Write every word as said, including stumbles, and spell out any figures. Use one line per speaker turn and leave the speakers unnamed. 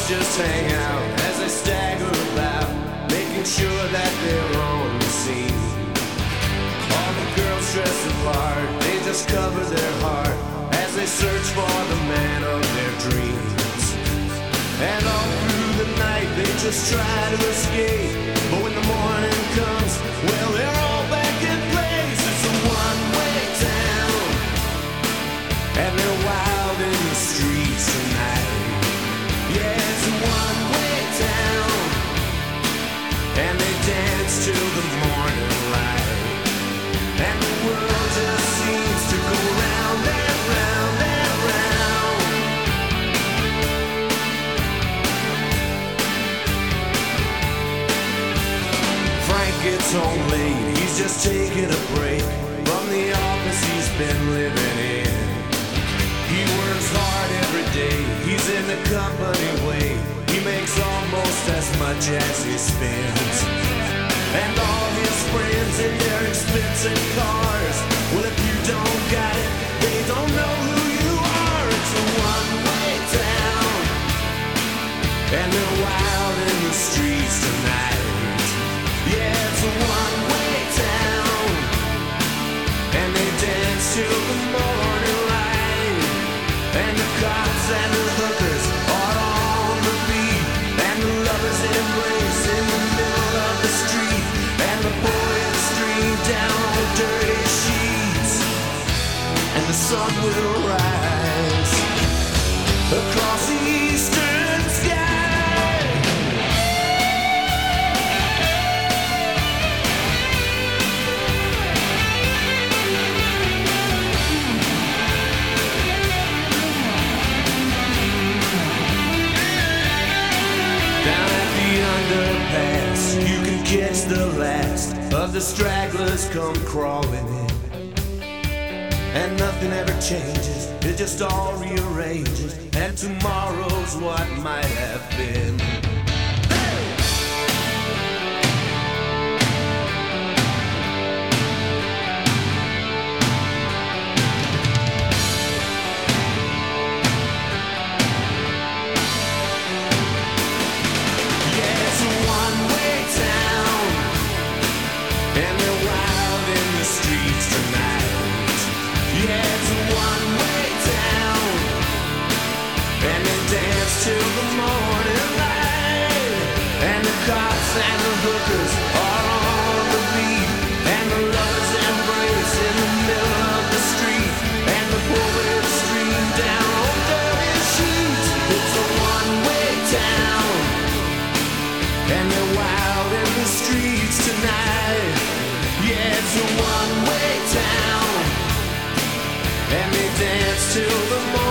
just hang out as they stagger about, making sure that they're on the scene. All the girls dress apart, they just cover their heart as they search for the man of their dreams. And all through the night they just try to escape, but when the morning comes, well, they're all back in place. It's a one-way town, and they're wild in the streets tonight. Yeah, it's a one-way town, and they dance till the morning light. And the world just seems to go round and round and round. Frank gets home late, he's just taking a break from the office he's been living in. He works hard every day, he's in the company way. He makes almost as much as he spends. And all his friends in their expensive cars, well, if you don't got it, they don't know who you are. It's a one-way town, and they're wild in the streets tonight. Yeah, it's a one-way town, and they dance till the morning light. And the cops and the hookers are on the beat, and the lovers embrace in the middle of the street, and the boys stream down on dirty sheets, and the sun will rise across the eastern sky. You can catch the last of the stragglers come crawling in, and nothing ever changes, it just all rearranges, and tomorrow's what might have been. Till the morning light, and the cops and the hookers are on the beat, and the lovers embrace in the middle of the street, and the poets stream down on dirty sheets. It's a one-way town, and they're wild in the streets tonight. Yeah, it's a one-way town, and they dance till the morning.